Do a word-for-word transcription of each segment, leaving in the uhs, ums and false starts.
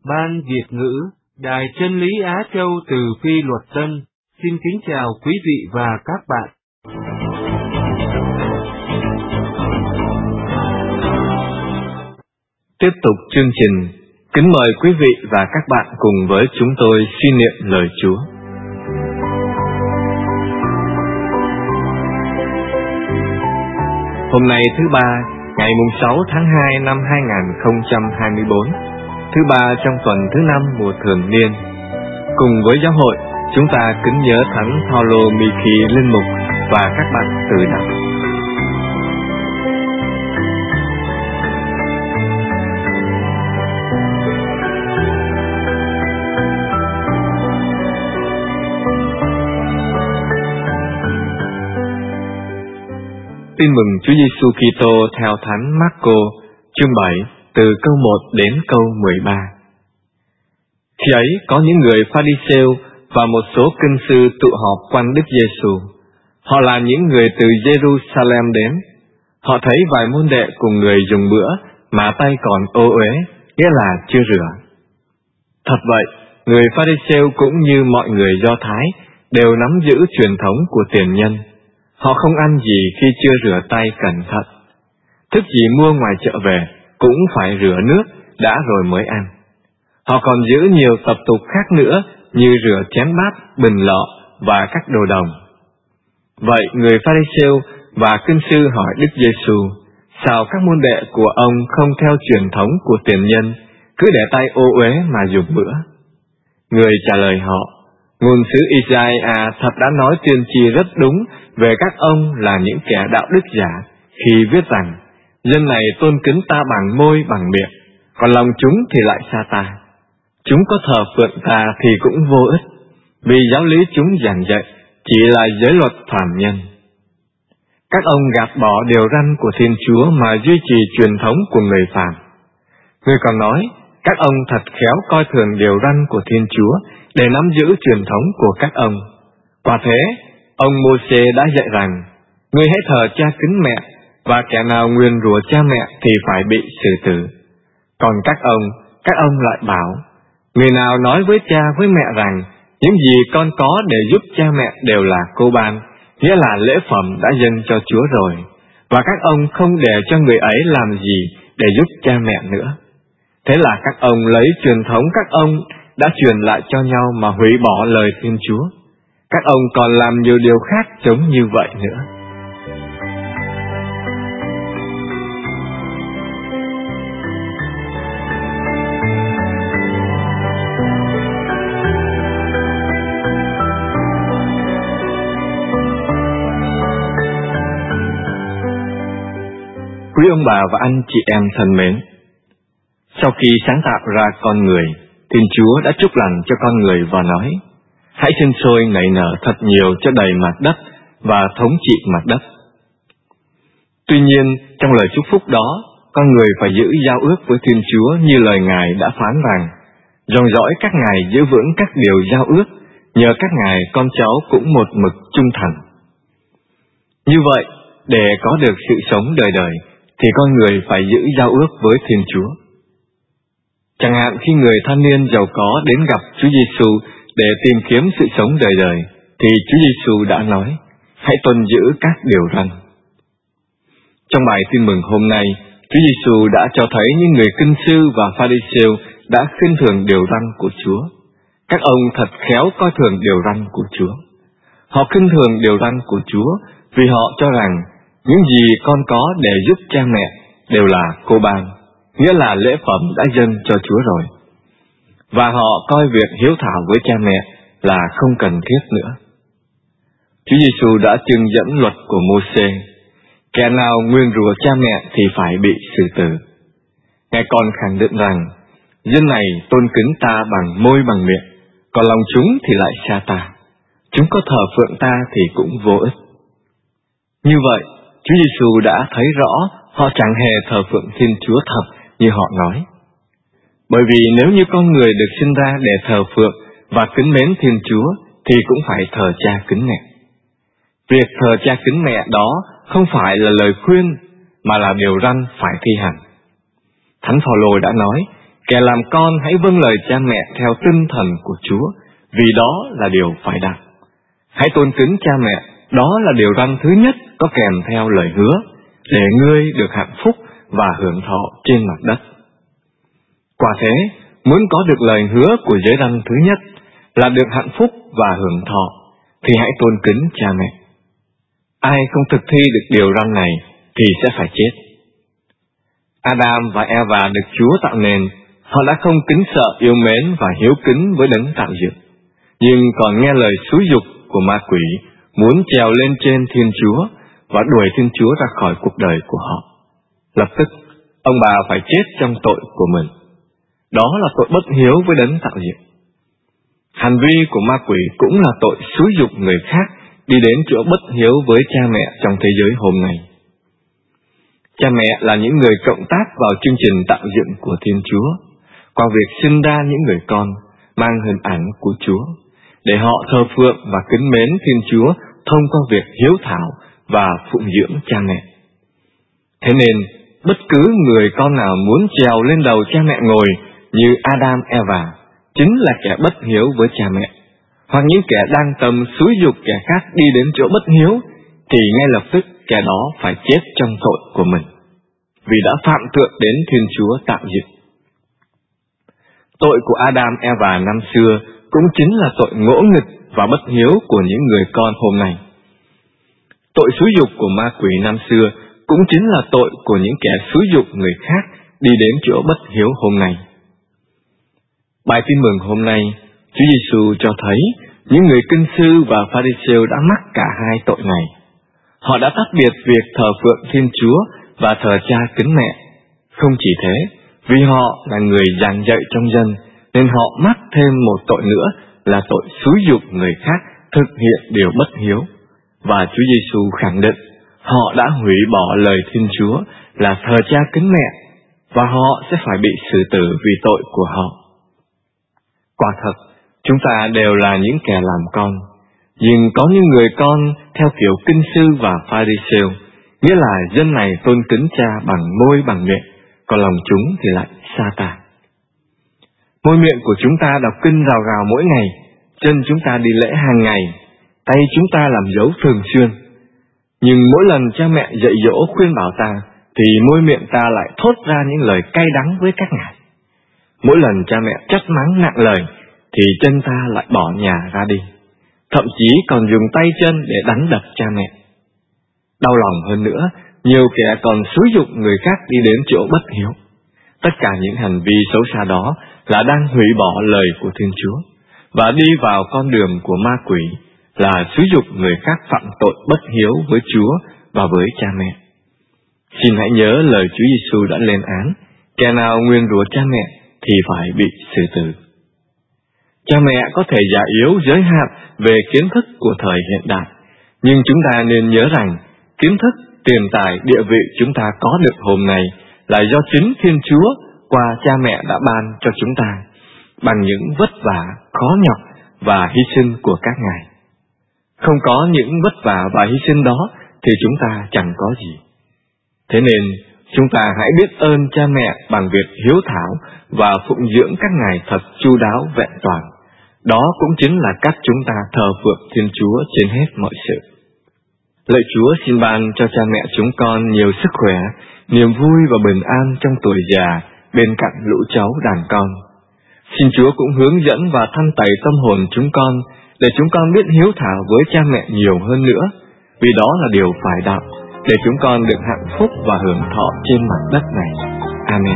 Ban Việt ngữ, Đài Chân lý Á Châu từ Phi Luật Tân, xin kính chào quý vị và các bạn. Tiếp tục chương trình, kính mời quý vị và các bạn cùng với chúng tôi suy niệm lời Chúa. Hôm nay thứ ba, ngày sáu tháng hai năm hai nghìn không trăm hai mươi tư, thứ ba trong tuần thứ năm mùa thường niên. Cùng với giáo hội, chúng ta kính nhớ Thánh Phaolô Miki linh mục và các bạn từ đạo. Tin mừng Chúa Giêsu Kitô theo Thánh Marco, chương bảy, từ câu một đến câu mười ba. Khi ấy có những người Pha-ri-sêu và một số kinh sư tụ họp quanh Đức Giêsu. Họ là những người từ Giê-ru-sa-lem đến. Họ thấy vài môn đệ cùng người dùng bữa mà tay còn ô uế, nghĩa là chưa rửa. Thật vậy, người Pha-ri-sêu cũng như mọi người Do Thái đều nắm giữ truyền thống của tiền nhân. Họ không ăn gì khi chưa rửa tay cẩn thận. Thức gì mua ngoài chợ về cũng phải rửa nước đã rồi mới ăn. Họ còn giữ nhiều tập tục khác nữa như rửa chén bát, bình lọ và các đồ đồng. Vậy người Pha-ri-sêu và kinh sư hỏi Đức Giêsu, sao các môn đệ của ông không theo truyền thống của tiền nhân, cứ để tay ô uế mà dùng bữa? Người trả lời họ, ngôn sứ Isaiah thật đã nói tiên tri rất đúng về các ông là những kẻ đạo đức giả khi viết rằng, dân này tôn kính ta bằng môi bằng miệng, còn lòng chúng thì lại xa ta. Chúng có thờ phượng ta thì cũng vô ích, vì giáo lý chúng giảng dạy chỉ là giới luật phàm nhân. Các ông gạt bỏ điều răn của Thiên Chúa mà duy trì truyền thống của người phàm. Người còn nói, các ông thật khéo coi thường điều răn của Thiên Chúa để nắm giữ truyền thống của các ông. Quả thế, ông Mô-sê đã dạy rằng, người hãy thờ cha kính mẹ, và kẻ nào nguyền rủa cha mẹ thì phải bị xử tử. Còn các ông, các ông lại bảo, người nào nói với cha với mẹ rằng, những gì con có để giúp cha mẹ đều là cô ban, nghĩa là lễ phẩm đã dâng cho Chúa rồi, và các ông không để cho người ấy làm gì để giúp cha mẹ nữa. Thế là các ông lấy truyền thống các ông đã truyền lại cho nhau mà hủy bỏ lời Thiên Chúa. Các ông còn làm nhiều điều khác giống như vậy nữa. Quý ông bà và anh chị em thân mến, sau khi sáng tạo ra con người, Thiên Chúa đã chúc lành cho con người và nói, hãy sinh sôi nảy nở thật nhiều cho đầy mặt đất và thống trị mặt đất. Tuy nhiên, trong lời chúc phúc đó, con người phải giữ giao ước với Thiên Chúa như lời Ngài đã phán rằng, dòng dõi các ngài giữ vững các điều giao ước, nhờ các ngài con cháu cũng một mực trung thành. Như vậy, để có được sự sống đời đời, thì con người phải giữ giao ước với Thiên Chúa. Chẳng hạn khi người thanh niên giàu có đến gặp Chúa Giêsu để tìm kiếm sự sống đời đời, thì Chúa Giêsu đã nói, hãy tuân giữ các điều răn. Trong bài tin mừng hôm nay, Chúa Giêsu đã cho thấy những người kinh sư và Pha-ri-sêu đã khinh thường điều răn của Chúa. Các ông thật khéo coi thường điều răn của Chúa. Họ khinh thường điều răn của Chúa vì họ cho rằng những gì con có để giúp cha mẹ đều là cô ban, nghĩa là lễ phẩm đã dâng cho Chúa rồi. Và họ coi việc hiếu thảo với cha mẹ là không cần thiết nữa. Chúa Giêsu đã trưng dẫn luật của Mô-sê, kẻ nào nguyền rủa cha mẹ thì phải bị xử tử. Ngài còn khẳng định rằng, dân này tôn kính ta bằng môi bằng miệng, còn lòng chúng thì lại xa ta. Chúng có thờ phượng ta thì cũng vô ích. Như vậy, Chúa Giêsu đã thấy rõ họ chẳng hề thờ phượng Thiên Chúa thật như họ nói. Bởi vì nếu như con người được sinh ra để thờ phượng và kính mến Thiên Chúa thì cũng phải thờ cha kính mẹ. Việc thờ cha kính mẹ đó không phải là lời khuyên mà là điều răn phải thi hành. Thánh Phaolô đã nói, Kẻ làm con hãy vâng lời cha mẹ theo tinh thần của Chúa, vì đó là điều phải đạt. Hãy tôn kính cha mẹ, đó là điều răn thứ nhất có kèm theo lời hứa, để ngươi được hạnh phúc và hưởng thọ trên mặt đất. Quả thế, muốn có được lời hứa của giới răn thứ nhất là được hạnh phúc và hưởng thọ, thì hãy tôn kính cha mẹ. Ai không thực thi được điều răn này thì sẽ phải chết. Adam và Eva được Chúa tạo nên, họ đã không kính sợ, yêu mến và hiếu kính với đấng tạo dựng, nhưng còn nghe lời xúi giục của ma quỷ, muốn trèo lên trên Thiên Chúa và đuổi Thiên Chúa ra khỏi cuộc đời của họ. Lập tức, ông bà phải chết trong tội của mình. Đó là tội bất hiếu với đấng tạo dựng. Hành vi của ma quỷ cũng là tội xúi giục người khác đi đến chỗ bất hiếu với cha mẹ trong thế giới hôm nay. Cha mẹ là những người cộng tác vào chương trình tạo dựng của Thiên Chúa, qua việc sinh ra những người con mang hình ảnh của Chúa, để họ thờ phượng và kính mến Thiên Chúa thông qua việc hiếu thảo và phụng dưỡng cha mẹ. Thế nên, bất cứ người con nào muốn trèo lên đầu cha mẹ ngồi như Adam, Eva, chính là kẻ bất hiếu với cha mẹ, hoặc những kẻ đang tâm xúi giục kẻ khác đi đến chỗ bất hiếu, thì ngay lập tức kẻ đó phải chết trong tội của mình, vì đã phạm thượng đến Thiên Chúa tạo dựng. Tội của Adam, Eva năm xưa cũng chính là tội ngỗ nghịch và bất hiếu của những người con hôm nay. Tội xúi giục của ma quỷ năm xưa cũng chính là tội của những kẻ xúi giục người khác đi đến chỗ bất hiếu hôm nay. Bài tin mừng hôm nay, Chúa Giêsu cho thấy những người kinh sư và Pha-ri-siêu đã mắc cả hai tội này. Họ đã tách biệt việc thờ phượng Thiên Chúa và thờ cha kính mẹ. Không chỉ thế, vì họ là người giảng dạy trong dân, nên họ mắc thêm một tội nữa là tội xúi giục người khác thực hiện điều bất hiếu. Và Chúa Giêsu khẳng định họ đã hủy bỏ lời Thiên Chúa là thờ cha kính mẹ, và họ sẽ phải bị xử tử vì tội của họ. Quả thật, chúng ta đều là những kẻ làm con, nhưng có những người con theo kiểu kinh sư và Pha-ri-siêu, nghĩa là dân này tôn kính cha bằng môi bằng miệng, còn lòng chúng thì lại sa tà. Môi miệng của chúng ta đọc kinh rào rào mỗi ngày, chân chúng ta đi lễ hàng ngày, tay chúng ta làm dấu thường xuyên. Nhưng mỗi lần cha mẹ dạy dỗ khuyên bảo ta, thì môi miệng ta lại thốt ra những lời cay đắng với các ngài. Mỗi lần cha mẹ trách mắng nặng lời, thì chân ta lại bỏ nhà ra đi, thậm chí còn dùng tay chân để đánh đập cha mẹ. Đau lòng hơn nữa, nhiều kẻ còn xúi giục người khác đi đến chỗ bất hiếu. Tất cả những hành vi xấu xa đó là đang hủy bỏ lời của Thiên Chúa, và đi vào con đường của ma quỷ là xúi giục người khác phạm tội bất hiếu với Chúa và với cha mẹ. Xin hãy nhớ lời Chúa Giêsu đã lên án, kẻ nào nguyền rủa cha mẹ thì phải bị xử tử. Cha mẹ có thể già yếu giới hạn về kiến thức của thời hiện đại, nhưng chúng ta nên nhớ rằng kiến thức, tiền tài, địa vị chúng ta có được hôm nay là do chính Thiên Chúa qua cha mẹ đã ban cho chúng ta, bằng những vất vả, khó nhọc và hy sinh của các ngài. Không có những vất vả và hy sinh đó thì chúng ta chẳng có gì. Thế nên, chúng ta hãy biết ơn cha mẹ bằng việc hiếu thảo và phụng dưỡng các ngài thật chu đáo vẹn toàn. Đó cũng chính là cách chúng ta thờ phượng Thiên Chúa trên hết mọi sự. Lạy Chúa xin ban cho cha mẹ chúng con nhiều sức khỏe, niềm vui và bình an trong tuổi già bên cạnh lũ cháu đàn con. Xin Chúa cũng hướng dẫn và thanh tẩy tâm hồn chúng con, để chúng con biết hiếu thảo với cha mẹ nhiều hơn nữa, vì đó là điều phải đạo, để chúng con được hạnh phúc và hưởng thọ trên mặt đất này. Amen.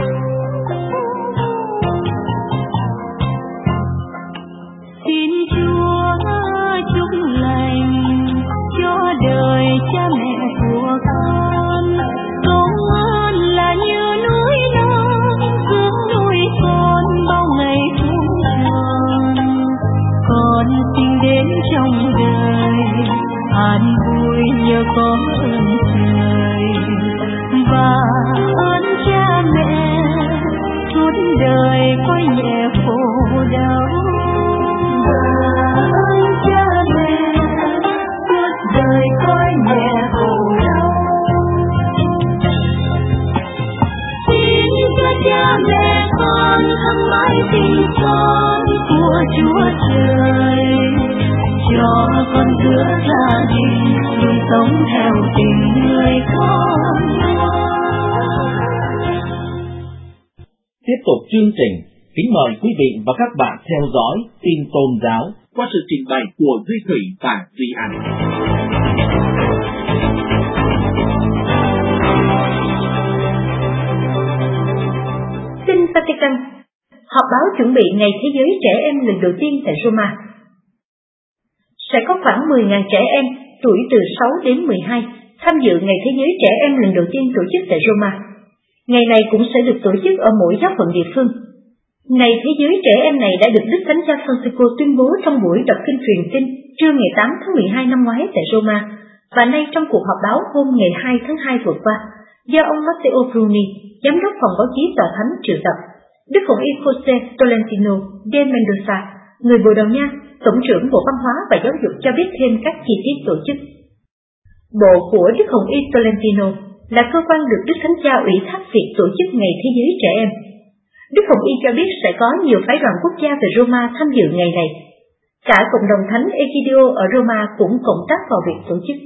Xin Chúa chúc lành cho đời cha mẹ của con, công ơn là như núi non dưỡng nuôi con bao ngày thăng trầm. Con xin đến trong đời an vui nhờ có ơn trời và ơn cha mẹ, suốt đời coi nhẹ khổ đau. Ơn cha mẹ, suốt đời coi nhẹ khổ đau. Xin cho cha mẹ con sinh con của Chúa Trời, cho con giữa gia đình sống theo tình người con. Tiếp tục chương trình, kính mời quý vị và các bạn theo dõi tin tôn giáo qua sự trình bày của Duy Thủy và Duy An. Tin Vatican, họp báo chuẩn bị Ngày Thế giới Trẻ Em lần đầu tiên tại Roma. Sẽ có khoảng mười nghìn trẻ em tuổi từ sáu đến mười hai tham dự Ngày Thế giới Trẻ Em lần đầu tiên tổ chức tại Roma. Ngày này cũng sẽ được tổ chức ở mỗi giáo phận địa phương. Ngày Thế giới Trẻ Em này đã được Đức Thánh Cha Francisco tuyên bố trong buổi đọc kinh truyền tin trưa ngày tám tháng mười hai năm ngoái tại Roma, và nay trong cuộc họp báo hôm ngày hai tháng hai vừa qua, do ông Matteo Bruni, giám đốc phòng báo chí tòa thánh triệu tập. Đức Hồng Y Jose Tolentino de Mendoza, người Bồ Đào Nha, Tổng trưởng Bộ Văn hóa và Giáo dục cho biết thêm các chi tiết tổ chức. Bộ của Đức Hồng Y Tolentino là cơ quan được Đức Thánh Cha ủy thác việc tổ chức Ngày Thế giới Trẻ Em. Đức Hồng Y cho biết sẽ có nhiều phái đoàn quốc gia về Roma tham dự ngày này. Cả cộng đồng Thánh Egidio ở Roma cũng cộng tác vào việc tổ chức.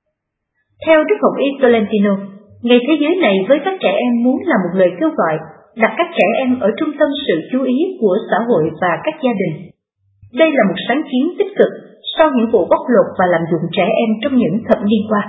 Theo Đức Hồng Y Tolentino, Ngày Thế giới này với các trẻ em muốn là một lời kêu gọi, đặt các trẻ em ở trung tâm sự chú ý của xã hội và các gia đình. Đây là một sáng kiến tích cực sau những vụ bóc lột và lạm dụng trẻ em trong những thập niên qua.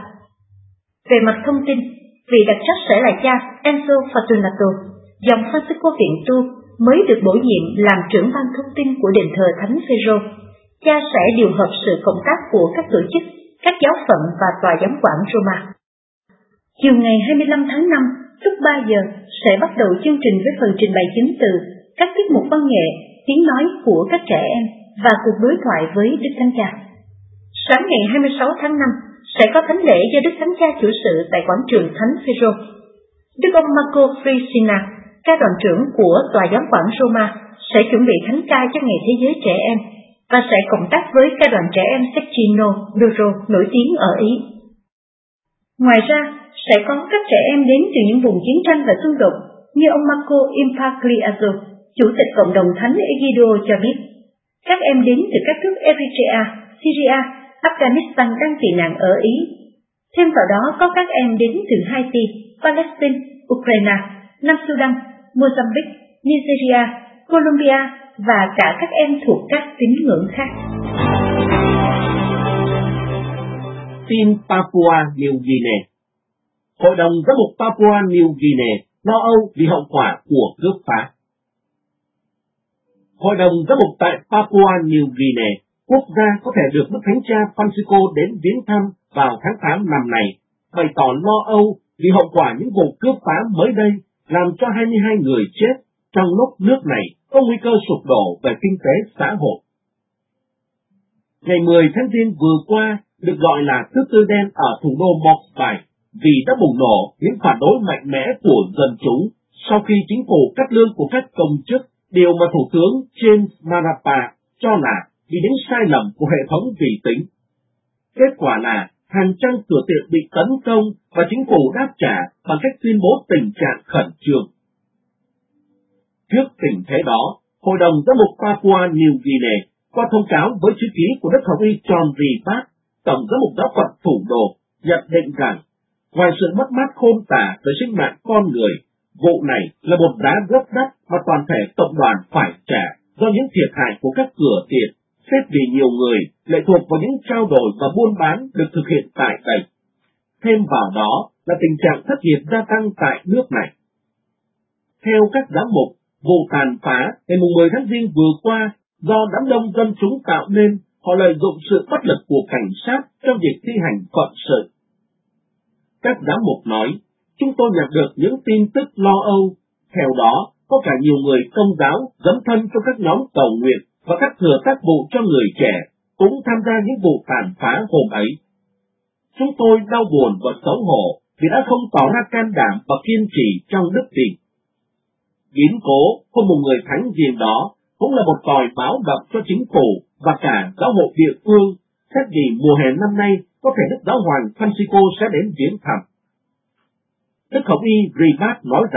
Về mặt thông tin, vị đặc trách sẽ là cha Enzo Fortunato, dòng Francisco Viện Tu, mới được bổ nhiệm làm trưởng ban thông tin của đền thờ Thánh Phêrô. Cha sẽ điều hợp sự cộng tác của các tổ chức, các giáo phận và tòa giám quản Roma. Chiều ngày hai mươi lăm tháng năm, lúc ba giờ, sẽ bắt đầu chương trình với phần trình bày chứng từ, các tiết mục văn nghệ, tiếng nói của các trẻ em và cuộc đối thoại với Đức Thánh Cha. Sáng ngày hai mươi sáu tháng năm, sẽ có thánh lễ do Đức Thánh Cha chủ sự tại quảng trường Thánh Phêrô. Đức ông Marco Frisina, ca đoàn trưởng của tòa giám quản Roma, sẽ chuẩn bị thánh ca cho Ngày Thế giới Trẻ Em và sẽ cộng tác với ca đoàn trẻ em Seccino Doro nổi tiếng ở Ý. Ngoài ra, sẽ có các trẻ em đến từ những vùng chiến tranh và xung đột, như ông Marco Impagliazzo, chủ tịch cộng đồng Thánh Egidio cho biết. Các em đến từ các nước Eritrea, Syria, Afghanistan đang tị nạn ở Ý. Thêm vào đó có các em đến từ Haiti, Palestine, Ukraine, Nam Sudan, Mozambique, Nigeria, Colombia và cả các em thuộc các tín ngưỡng khác. Tin Papua New Guinea. Hội đồng giám mục Papua New Guinea lo âu vì hậu quả của cướp phá. Hội đồng giám mục tại Papua New Guinea, quốc gia có thể được Đức Thánh Cha Francisco đến viếng thăm vào tháng tám năm nay, bày tỏ lo âu vì hậu quả những vụ cướp phá mới đây làm cho hai mươi hai người chết trong lúc nước này có nguy cơ sụp đổ về kinh tế xã hội. Ngày mười tháng Giêng vừa qua được gọi là thứ tư đen ở thủ đô Mosbai vì đã bùng nổ những phản đối mạnh mẽ của dân chúng sau khi chính phủ cắt lương của các công chức, điều mà Thủ tướng James Marape cho là vì những sai lầm của hệ thống vi tính. Kết quả là hàng trăm cửa tiệm bị tấn công và chính phủ đáp trả bằng cách tuyên bố tình trạng khẩn trương. Trước tình thế đó, Hội đồng giám mục Papua New Guinea qua thông cáo với chữ ký của Đức Hồng Y John Ribat, Tổng giám mục giáo phận thủ đô, nhận định rằng ngoài sự mất mát khôn tả về sinh mạng con người, vụ này là một giá rất đắt mà toàn thể cộng đoàn phải trả do những thiệt hại của các cửa tiệm, xét vì nhiều người lệ thuộc vào những trao đổi và buôn bán được thực hiện tại đây. Thêm vào đó là tình trạng thất nghiệp gia tăng tại nước này. Theo các giám mục, vụ tàn phá ngày mười tháng Giêng vừa qua do đám đông dân chúng tạo nên, họ lợi dụng sự bất lực của cảnh sát trong việc thi hành phận sự. Các giám mục nói, chúng tôi nhận được những tin tức lo âu. Theo đó, có cả nhiều người công giáo dấn thân trong các nhóm cầu nguyện và các thừa tác vụ cho người trẻ cũng tham gia những vụ tàn phá hôm ấy. Chúng tôi đau buồn và xấu hổ vì đã không tỏ ra can đảm và kiên trì trong đức tin. Biến cố hôm mùng mười tháng Giêng đó cũng là một còi báo động cho chính phủ và cả giáo hội địa phương, xét vì mùa hè năm nay có thể Đức Giáo hoàng Francisco sẽ đến viếng thăm. Đức Hồng Y Ribat nói rằng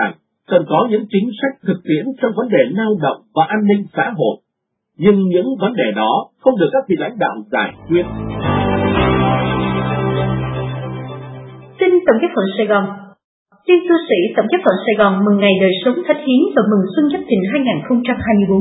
cần có những chính sách thực tiễn trong vấn đề lao động và an ninh xã hội, nhưng những vấn đề đó không được các vị lãnh đạo giải quyết. Tin Tổng giáo phận Sài Gòn. Liên tu sĩ Tổng giáo phận Sài Gòn mừng ngày đời sống thánh hiến và mừng xuân Giáp Thìn hai không hai tư.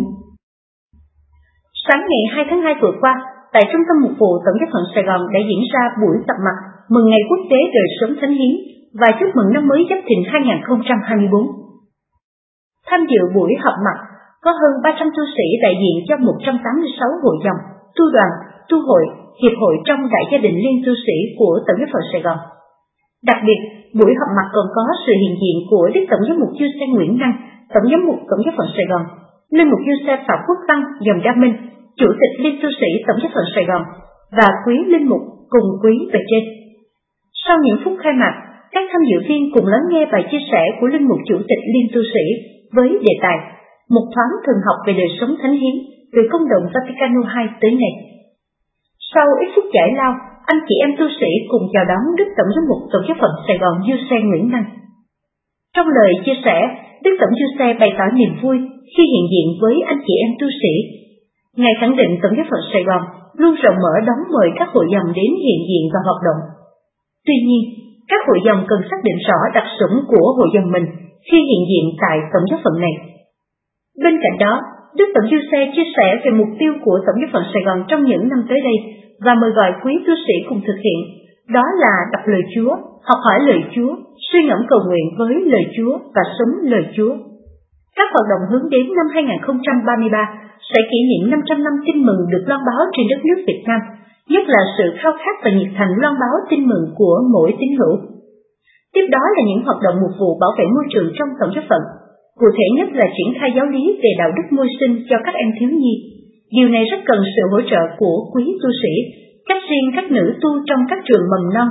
Sáng ngày hai tháng hai vừa qua, tại Trung tâm Mục vụ Tổng giáo phận Sài Gòn đã diễn ra buổi tập mặt mừng ngày quốc tế đời sống thánh hiến và chúc mừng năm mới Giáp Thìn hai không hai tư. Tham dự buổi họp mặt có hơn ba trăm tu sĩ đại diện cho một trăm tám mươi sáu hội dòng, tu đoàn, tu hội, hiệp hội trong đại gia đình liên tu sĩ của Tổng giáo phận Sài Gòn. Đặc biệt, buổi họp mặt còn có sự hiện diện của Đức Tổng giám mục Chư Xe Nguyễn Năng, Tổng giám mục Tổng giáo phận Sài Gòn, Linh mục Chư Xe Phạm Quốc Tăng, dòng Đa Minh, Chủ tịch Liên tu sĩ Tổng giáo phận Sài Gòn và quý linh mục cùng quý bề trên. Sau những phút khai mạc, các tham dự viên cùng lắng nghe bài chia sẻ của linh mục Chủ tịch Liên tu sĩ với đề tài Một thoáng thường học về đời sống thánh hiến từ Công đồng Vaticano hai tới nay. Sau ít phút giải lao, anh chị em tu sĩ cùng chào đón Đức Tổng giám mục Tổng giáo phận Sài Gòn Chư Xe Nguyễn Năng. Trong lời chia sẻ, Đức Tổng Chư Xe bày tỏ niềm vui khi hiện diện với anh chị em tu sĩ. Ngài khẳng định Tổng giáo phận Sài Gòn luôn rộng mở đón mời các hội dòng đến hiện diện và hoạt động. Tuy nhiên, các hội dòng cần xác định rõ đặc sủng của hội dòng mình khi hiện diện tại Tổng giáo phận này. Bên cạnh đó, Đức Tổng Chư Xe chia sẻ về mục tiêu của Tổng giáo phận Sài Gòn trong những năm tới đây và mời gọi quý tu sĩ cùng thực hiện, đó là đọc lời Chúa, học hỏi lời Chúa, suy ngẫm cầu nguyện với lời Chúa và sống lời Chúa. Các hoạt động hướng đến năm hai không ba ba sẽ kỷ niệm năm trăm năm tin mừng được loan báo trên đất nước Việt Nam, nhất là sự khao khát và nhiệt thành loan báo tin mừng của mỗi tín hữu. Tiếp đó là những hoạt động mục vụ bảo vệ môi trường trong Tổng giáo phận, cụ thể nhất là triển khai giáo lý về đạo đức môi sinh cho các em thiếu nhi. Điều này rất cần sự hỗ trợ của quý tu sĩ, cách riêng các nữ tu trong các trường mầm non.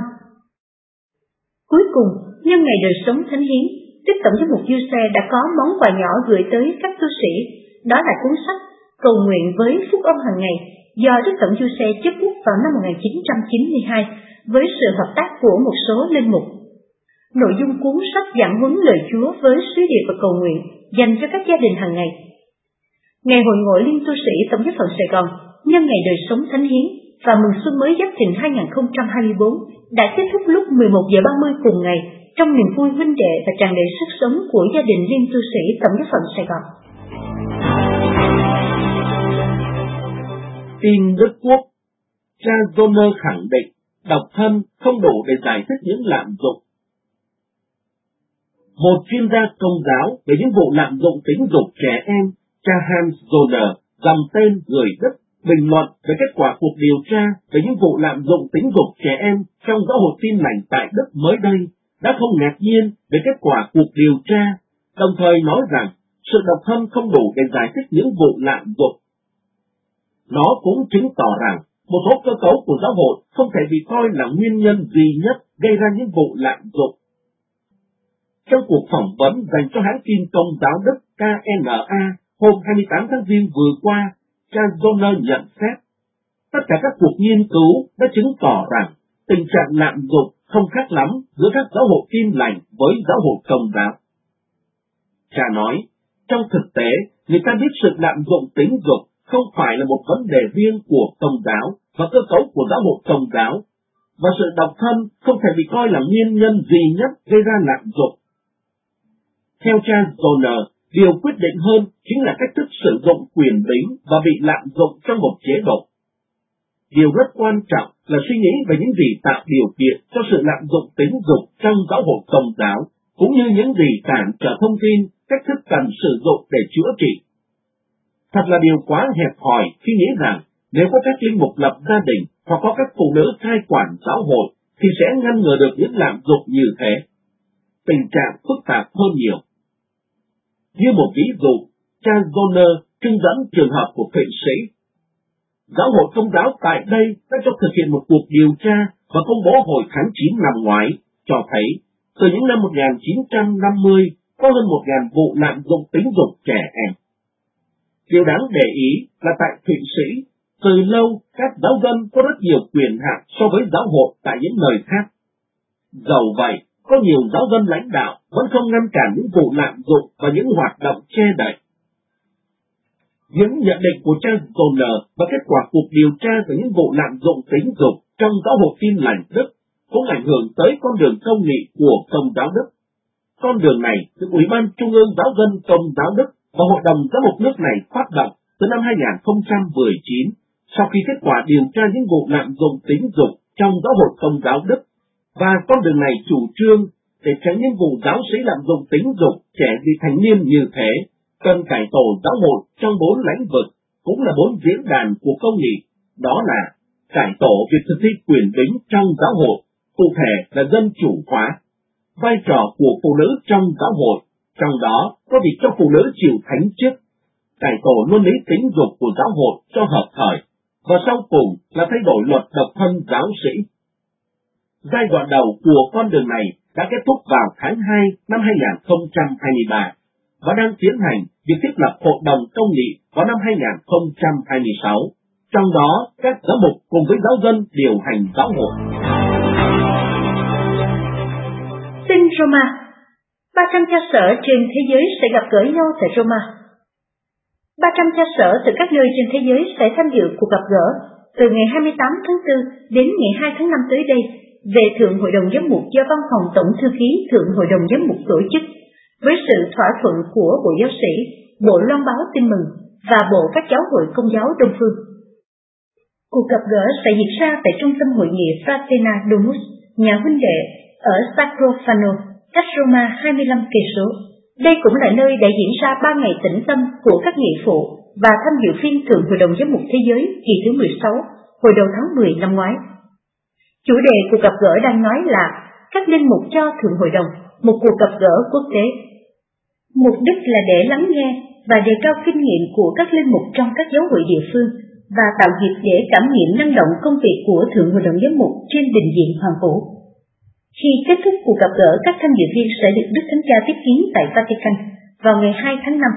Cuối cùng, nhân ngày đời sống thánh hiến, Đức Tổng giám mục Chư Xe đã có món quà nhỏ gửi tới các tu sĩ, đó là cuốn sách Cầu nguyện với phúc âm hàng ngày do Đức Tổng Chư Xe chấp bút vào năm một nghìn chín trăm chín mươi hai với sự hợp tác của một số linh mục. Nội dung cuốn sách giảng huấn lời Chúa với sứ điệp và cầu nguyện dành cho các gia đình hàng ngày. Ngày hội ngộ Liên tu sĩ Tổng giáo phận Sài Gòn nhân ngày đời sống thánh hiến và mừng xuân mới Giáp Thìn hai không hai tư đã kết thúc lúc mười một giờ ba mươi cùng ngày trong niềm vui huynh đệ và tràn đầy sức sống của gia đình Liên tu sĩ Tổng giáo phận Sài Gòn. Tin Đức Quốc. Cha Joner khẳng định độc thân không đủ để giải thích những lạm dụng. Một chuyên gia công giáo về những vụ lạm dụng tính dục trẻ em, cha Hans Joner, dòng tên người Đức, bình luận về kết quả cuộc điều tra về những vụ lạm dụng tính dục trẻ em trong giáo hội Tin Lành tại Đức mới đây, đã không ngạc nhiên về kết quả cuộc điều tra, đồng thời nói rằng sự độc thân không đủ để giải thích những vụ lạm dụng. Nó cũng chứng tỏ rằng một số cơ cấu của giáo hội không thể bị coi là nguyên nhân duy nhất gây ra những vụ lạm dụng. Trong cuộc phỏng vấn dành cho hãng tin công giáo Đức K N A hôm hai mươi tám tháng Giêng vừa qua, cha Joner nhận xét, tất cả các cuộc nghiên cứu đã chứng tỏ rằng tình trạng lạm dụng không khác lắm giữa các giáo hội Tin Lành với giáo hội Công giáo. Cha nói, trong thực tế, người ta biết sự lạm dụng tính dục không phải là một vấn đề riêng của Công giáo và cơ cấu của giáo hội Công giáo, và sự độc thân không thể bị coi là nguyên nhân duy nhất gây ra lạm dụng. Theo cha Joner, điều quyết định hơn chính là cách thức sử dụng quyền bính và bị lạm dụng trong một chế độ. Điều rất quan trọng là suy nghĩ về những gì tạo điều kiện cho sự lạm dụng tính dục trong giáo hội Công giáo, cũng như những gì cản trở thông tin, cách thức cần sử dụng để chữa trị. Thật là điều quá hẹp hòi khi nghĩ rằng nếu có các linh mục lập gia đình hoặc có các phụ nữ cai quản giáo hội thì sẽ ngăn ngừa được những lạm dụng như thế. Tình trạng phức tạp hơn nhiều. Như một ví dụ, cha Joner trưng dẫn trường hợp của Thụy Sĩ. Giáo hội Công giáo tại đây đã cho thực hiện một cuộc điều tra và công bố hồi tháng chín năm ngoái, cho thấy từ những năm một nghìn chín trăm năm mươi có hơn một nghìn vụ lạm dụng tính dục trẻ em. Điều đáng để ý là tại Thụy Sĩ, từ lâu các giáo dân có rất nhiều quyền hạn so với giáo hội tại những nơi khác. Dầu vậy, có nhiều giáo dân lãnh đạo vẫn không ngăn cản những vụ lạm dụng và những hoạt động che đậy. Những nhận định của cha Stoner và kết quả cuộc điều tra về những vụ lạm dụng tính dục trong giáo hội Tin Lành Đức cũng ảnh hưởng tới con đường công nghị của Công giáo Đức. Con đường này được Ủy ban Trung ương Giáo dân Công giáo Đức và Hội đồng Giám mục nước này phát động từ năm hai nghìn không trăm mười chín, sau khi kết quả điều tra những vụ lạm dụng tính dục trong giáo hội Công giáo Đức, và con đường này chủ trương để tránh những vụ giáo sĩ lạm dụng tính dục trẻ vị thành niên như thế, cần cải tổ giáo hội trong bốn lĩnh vực, cũng là bốn diễn đàn của công nghị, đó là cải tổ việc thực thi quyền bính trong giáo hội, cụ thể là dân chủ hóa, vai trò của phụ nữ trong giáo hội, trong đó có việc cho phụ nữ chịu thánh chức, cải tổ luân lý tính dục của giáo hội cho hợp thời, và sau cùng là thay đổi luật độc thân giáo sĩ. Giai đoạn đầu của con đường này đã kết thúc vào tháng hai năm hai nghìn không trăm hai mươi ba và đang tiến hành việc thiết lập hội đồng công nghị vào năm hai nghìn không trăm hai mươi sáu, trong đó các giám mục cùng với giáo dân điều hành giáo hội. Tin Roma, ba trăm cha sở trên thế giới sẽ gặp gỡ nhau tại Roma. ba trăm cha sở từ các nơi trên thế giới sẽ tham dự cuộc gặp gỡ từ ngày hai mươi tám tháng tư đến ngày hai tháng năm tới đây về Thượng Hội đồng Giám mục do Văn phòng Tổng thư ký Thượng Hội đồng Giám mục tổ chức, với sự thỏa thuận của Bộ Giáo sĩ, Bộ Loan báo Tin mừng và Bộ các giáo hội Công giáo Đông phương. Cuộc gặp gỡ sẽ diễn ra tại Trung tâm Hội nghị Fraternal Domus, nhà huynh đệ ở Sacro Fano, cách Roma hai mươi lăm cây số. Đây cũng là nơi đã diễn ra ba ngày tĩnh tâm của các nghị phụ và tham dự phiên Thượng Hội đồng Giám mục Thế giới kỳ thứ mười sáu, hồi đầu tháng mười năm ngoái. Chủ đề cuộc gặp gỡ đang nói là các linh mục cho Thượng Hội đồng, một cuộc gặp gỡ quốc tế. Mục đích là để lắng nghe và đề cao kinh nghiệm của các linh mục trong các giáo hội địa phương và tạo dịp để cảm nghiệm năng động công việc của Thượng Hội đồng Giám mục trên bình diện Hoàng Vũ. Khi kết thúc cuộc gặp gỡ, các tham dự viên sẽ được Đức Thánh Cha tiếp kiến tại Vatican vào ngày hai tháng năm.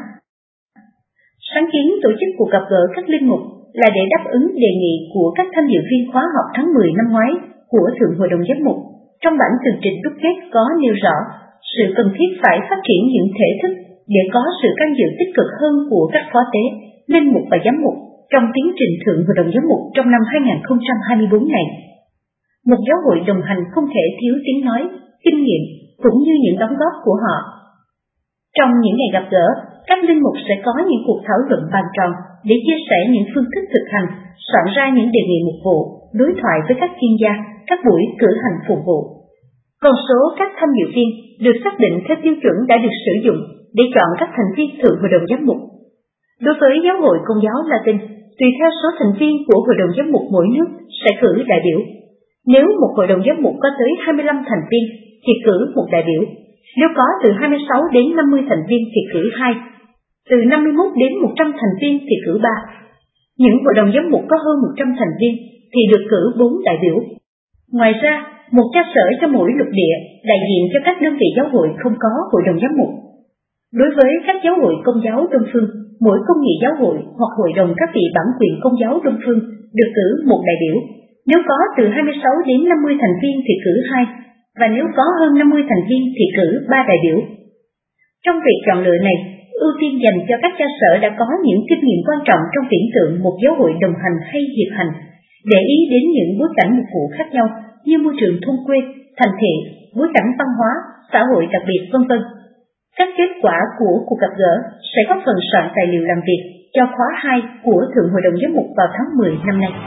Sáng kiến tổ chức cuộc gặp gỡ các linh mục là để đáp ứng đề nghị của các tham dự viên khóa học tháng mười năm ngoái của Thượng Hội đồng Giám mục. Trong bản tường trình đúc kết có nêu rõ sự cần thiết phải phát triển những thể thức để có sự can dự tích cực hơn của các phó tế, linh mục và giám mục trong tiến trình Thượng Hội đồng Giám mục trong năm hai nghìn không trăm hai mươi bốn này. Một giáo hội đồng hành không thể thiếu tiếng nói, kinh nghiệm cũng như những đóng góp của họ. Trong những ngày gặp gỡ, các linh mục sẽ có những cuộc thảo luận bàn tròn để chia sẻ những phương thức thực hành, soạn ra những đề nghị mục vụ, đối thoại với các chuyên gia, các buổi cử hành phục vụ. Con số các tham dự viên được xác định theo tiêu chuẩn đã được sử dụng để chọn các thành viên Thượng Hội đồng Giám mục. Đối với giáo hội Công giáo Latin, tùy theo số thành viên của Hội đồng Giám mục mỗi nước sẽ cử đại biểu. Nếu một Hội đồng Giám mục có tới hai mươi lăm thành viên thì cử một đại biểu. Nếu có từ hai mươi sáu đến năm mươi thành viên thì cử hai. Từ năm mươi mốt đến một trăm thành viên thì cử ba. Những Hội đồng Giám mục có hơn một trăm thành viên thì được cử bốn đại biểu. Ngoài ra, một cha sở cho mỗi lục địa đại diện cho các đơn vị giáo hội không có Hội đồng Giám mục. Đối với các giáo hội Công giáo Đông phương, mỗi công nghị giáo hội hoặc hội đồng các vị bản quyền Công giáo Đông phương được cử một đại biểu. Nếu có từ hai mươi sáu đến năm mươi thành viên thì cử hai, và nếu có hơn năm mươi thành viên thì cử ba đại biểu. Trong việc chọn lựa này, ưu tiên dành cho các cha sở đã có những kinh nghiệm quan trọng trong viễn tượng một giáo hội đồng hành hay hiệp hành, để ý đến những bối cảnh mục vụ khác nhau như môi trường thôn quê, thành thị, bối cảnh văn hóa, xã hội đặc biệt, vân vân. Các kết quả của cuộc gặp gỡ sẽ góp phần soạn tài liệu làm việc cho khóa hai của Thượng Hội đồng Giám mục vào tháng mười năm nay.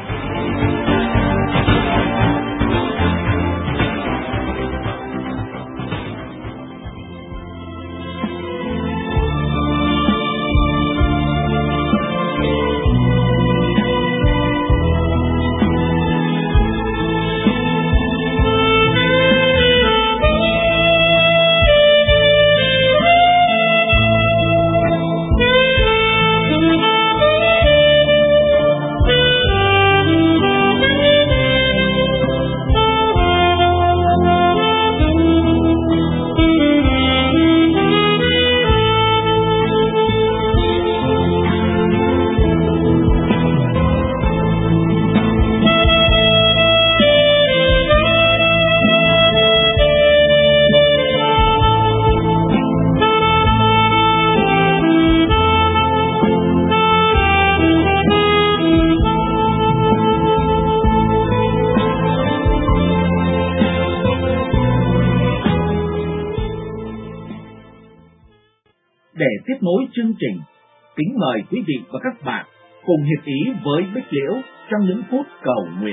nối chương trình, kính mời quý vị và các bạn cùng hiệp ý với Bích Liễu trong những phút cầu nguyện.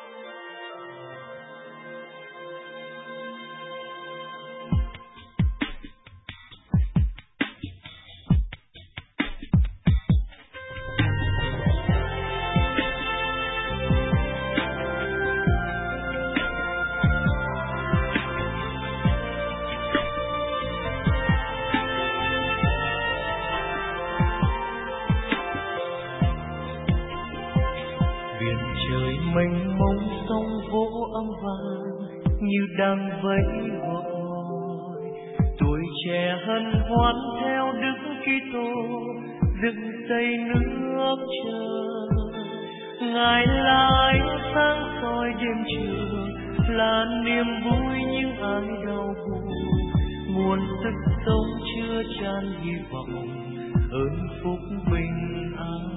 Mênh mông sông vỗ âm vang như đang vẫy gọi, tuổi trẻ hân hoan theo Đức Kitô dựng xây nước trời. Ngài là ánh sáng soi đêm trường, là niềm vui những ai đau buồn, nguồn sức sống chứa chan hy vọng, ơn phúc bình an.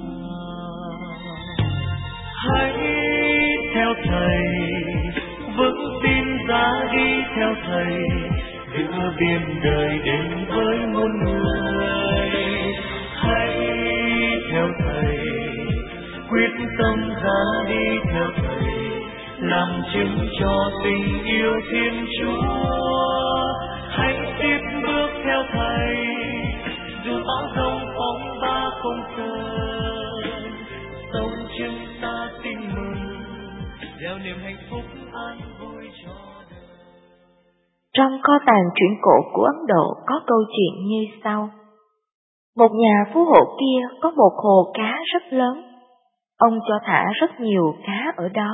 Hãy theo Thầy, vững tin ra đi theo Thầy, giữa biển đời đến với muôn người. Hãy theo Thầy, quyết tâm ra đi theo Thầy, làm chứng cho tình yêu Thiên Chúa. Hãy tiếp bước theo Thầy, dù bão giông phóng ba không sơn, sống chúng ta tin mừng, gieo niềm hạnh phúc an vui cho đời. Trong kho tàng truyện cổ của Ấn Độ có câu chuyện như sau. Một nhà phú hộ kia có một hồ cá rất lớn. Ông cho thả rất nhiều cá ở đó.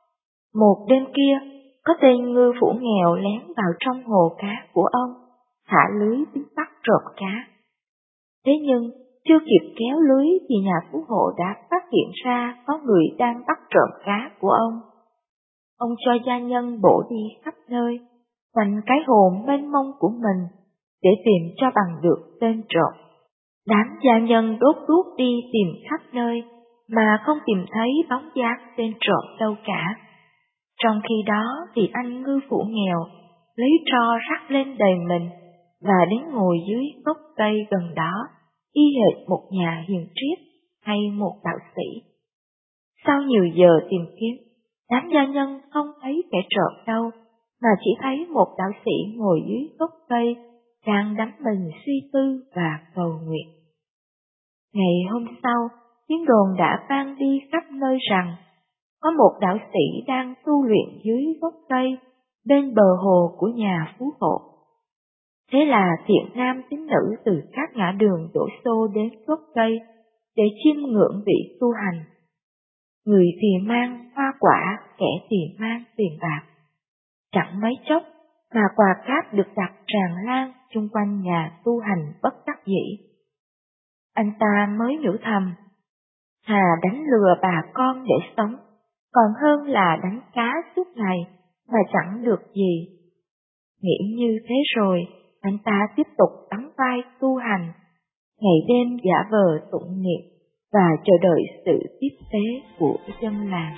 Một đêm kia, có tên ngư phủ nghèo lén vào trong hồ cá của ông, thả lưới tính bắt trộm cá. Thế nhưng, chưa kịp kéo lưới thì nhà phú hộ đã phát hiện ra có người đang bắt trộm cá của ông. Ông cho gia nhân bổ đi khắp nơi, quanh cái hồ mênh mông của mình, để tìm cho bằng được tên trộm. Đám gia nhân đốt đuốc đi tìm khắp nơi, mà không tìm thấy bóng dáng tên trộm đâu cả. Trong khi đó thì anh ngư phủ nghèo lấy tro rắc lên đầy mình, và đến ngồi dưới gốc cây gần đó, y hệt một nhà hiền triết hay một đạo sĩ. Sau nhiều giờ tìm kiếm, đám gia nhân không thấy kẻ trộm đâu, mà chỉ thấy một đạo sĩ ngồi dưới gốc cây, đang đắm mình suy tư và cầu nguyện. Ngày hôm sau, tiếng đồn đã vang đi khắp nơi rằng có một đạo sĩ đang tu luyện dưới gốc cây bên bờ hồ của nhà phú hộ. Thế là thiện nam tín nữ từ các ngã đường đổ xô đến gốc cây để chiêm ngưỡng vị tu hành. Người thì mang hoa quả, kẻ thì mang tiền bạc. Chẳng mấy chốc mà quà cáp được đặt tràn lan chung quanh nhà tu hành bất đắc dĩ. Anh ta mới nhủ thầm, thà đánh lừa bà con để sống, còn hơn là đánh cá suốt ngày mà chẳng được gì. Nghĩ như thế rồi, anh ta tiếp tục đóng vai tu hành, ngày đêm giả vờ tụng niệm và chờ đợi sự tiếp tế của dân làng.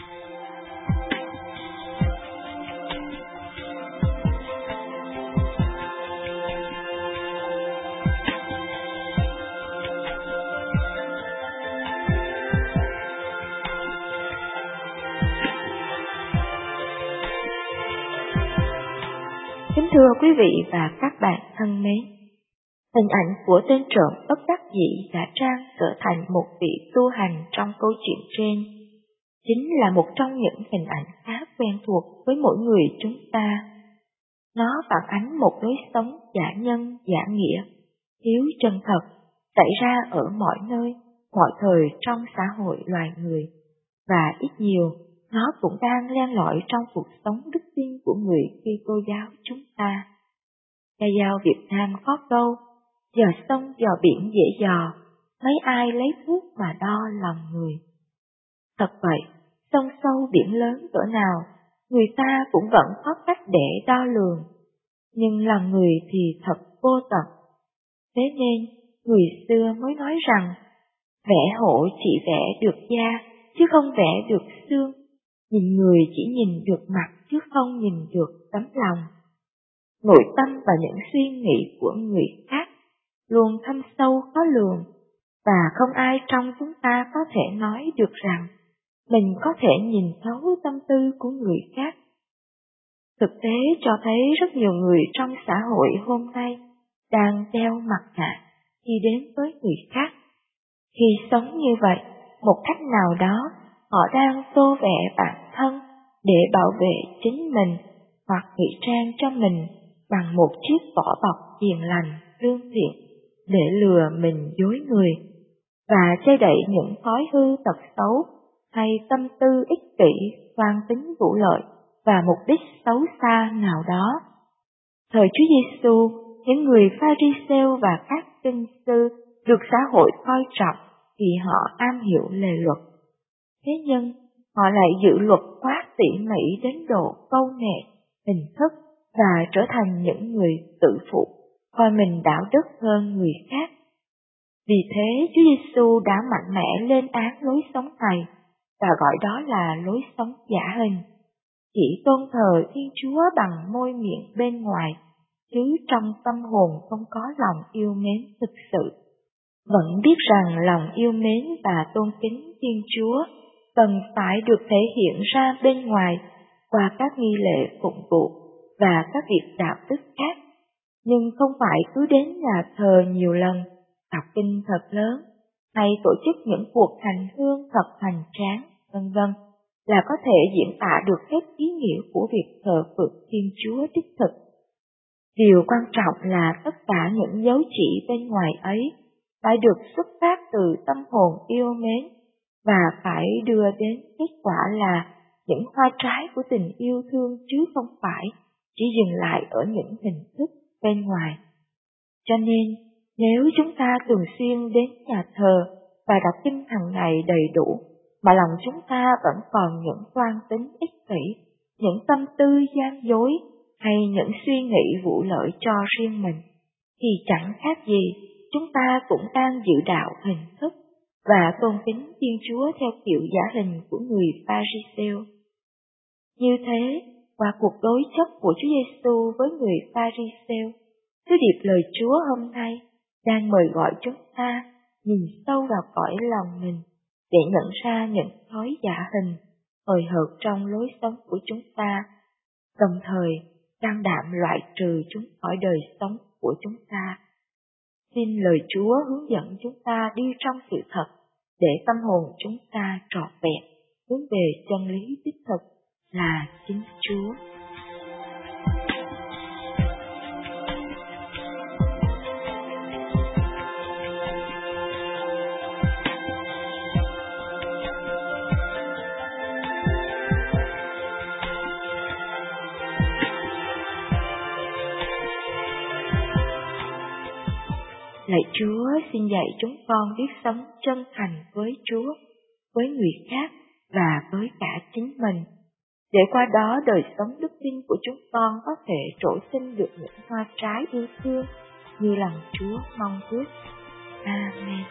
Kính thưa quý vị và các bạn thân mến, hình ảnh của tên trộm bất đắc dĩ đã trang trở thành một vị tu hành trong câu chuyện trên, chính là một trong những hình ảnh khá quen thuộc với mỗi người chúng ta. Nó phản ánh một lối sống giả nhân, giả nghĩa, thiếu chân thật, xảy ra ở mọi nơi, mọi thời trong xã hội loài người, và ít nhiều nó cũng đang len lỏi trong cuộc sống đức tin của người Kitô giáo chúng ta. Ca dao Việt Nam có câu, dò sông dò biển dễ dò, mấy ai lấy thước mà đo lòng người. Thật vậy, sông sâu biển lớn cỡ nào, người ta cũng vẫn có cách để đo lường, nhưng lòng người thì thật vô tận. Thế nên, người xưa mới nói rằng, vẽ hổ chỉ vẽ được da, chứ không vẽ được xương. Nhìn người chỉ nhìn được mặt chứ không nhìn được tấm lòng. Nội tâm và những suy nghĩ của người khác luôn thâm sâu khó lường, và không ai trong chúng ta có thể nói được rằng mình có thể nhìn thấu tâm tư của người khác. Thực tế cho thấy rất nhiều người trong xã hội hôm nay đang đeo mặt nạ khi đến với người khác. Khi sống như vậy, một cách nào đó, họ đang tô vẽ bản thân để bảo vệ chính mình hoặc ngụy trang cho mình bằng một chiếc vỏ bọc hiền lành, lương thiện để lừa mình dối người và che đậy những thói hư tật xấu hay tâm tư ích kỷ, toan tính vụ lợi và mục đích xấu xa nào đó. Thời Chúa Giêsu, những người Pha-ri-sêu và các kinh sư được xã hội coi trọng vì họ am hiểu lề luật. Thế nhưng, họ lại giữ luật quá tỉ mỉ đến độ câu nệ, hình thức và trở thành những người tự phụ, coi mình đạo đức hơn người khác. Vì thế, Chúa Giêsu đã mạnh mẽ lên án lối sống này và gọi đó là lối sống giả hình, chỉ tôn thờ Thiên Chúa bằng môi miệng bên ngoài, chứ trong tâm hồn không có lòng yêu mến thực sự. Vẫn biết rằng lòng yêu mến và tôn kính Thiên Chúa cần phải được thể hiện ra bên ngoài qua các nghi lễ phụng vụ và các việc đạo đức khác, nhưng không phải cứ đến nhà thờ nhiều lần, đọc kinh thật lớn, hay tổ chức những cuộc hành hương thật hoành tráng, vân vân là có thể diễn tả được hết ý nghĩa của việc thờ phượng Thiên Chúa đích thực. Điều quan trọng là tất cả những dấu chỉ bên ngoài ấy phải được xuất phát từ tâm hồn yêu mến và phải đưa đến kết quả là những hoa trái của tình yêu thương, chứ không phải chỉ dừng lại ở những hình thức bên ngoài. Cho nên, nếu chúng ta thường xuyên đến nhà thờ và đọc kinh hàng ngày đầy đủ, mà lòng chúng ta vẫn còn những toan tính ích kỷ, những tâm tư gian dối hay những suy nghĩ vụ lợi cho riêng mình, thì chẳng khác gì chúng ta cũng đang giữ đạo hình thức và tôn kính Thiên Chúa theo kiểu giả hình của người Pha-ri-sêu. Như thế, qua cuộc đối chất của Chúa Giêsu với người Pha-ri-sêu, sứ điệp lời Chúa hôm nay đang mời gọi chúng ta nhìn sâu vào cõi lòng mình để nhận ra những thói giả hình, hời hợt trong lối sống của chúng ta, đồng thời can đảm loại trừ chúng khỏi đời sống của chúng ta. Xin lời Chúa hướng dẫn chúng ta đi trong sự thật, để tâm hồn chúng ta trọn vẹn, hướng về chân lý đích thực là chính Chúa. Lạy Chúa, xin dạy chúng con biết sống chân thành với Chúa, với người khác và với cả chính mình, để qua đó đời sống đức tin của chúng con có thể trổ sinh được những hoa trái yêu thương như lòng Chúa mong ước. Amen.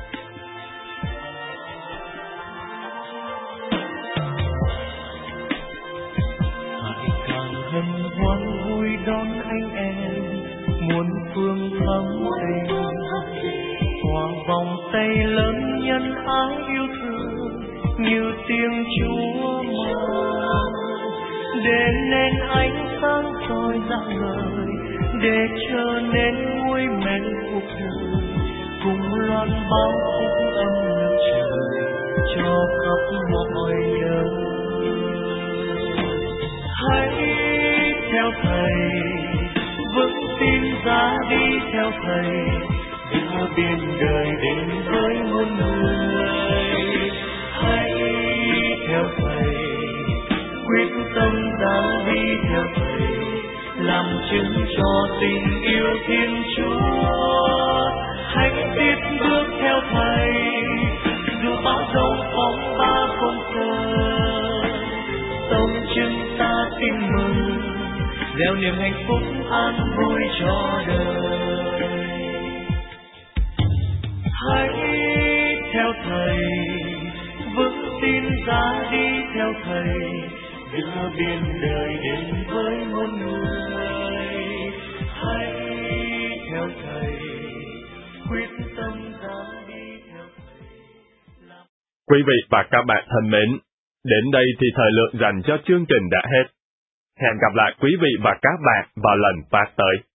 Hãy càng hân hoan vui đón anh em muôn phương thắm tình, hòa vòng tay lớn nhân ái yêu thương như tiếng Chúa mang, để nên ánh sáng soi rạng ngời, để trở nên nguôi men cuộc đời, cùng loan báo phúc âm nước trời cho khắp mọi nơi. Hãy theo Thầy, vững tin ra đi theo Thầy, giữa biên đời đến với muôn người. Hãy theo Thầy, quyết tâm ra đi theo Thầy, làm chứng cho tình yêu Thiên Chúa. Hãy tiếp bước theo Thầy, dù bão giông phóng ba không sợ, sống chúng ta tin mừng, gieo niềm hạnh phúc an vui cho đời. Hãy theo Thầy, vững tin ra đi theo Thầy, giữa biên đời đến với muôn người. Hãy theo Thầy, Quý vị và các bạn thân mến, đến đây thì thời lượng dành cho chương trình đã hết. Hẹn gặp lại quý vị và các bạn vào lần phát tới.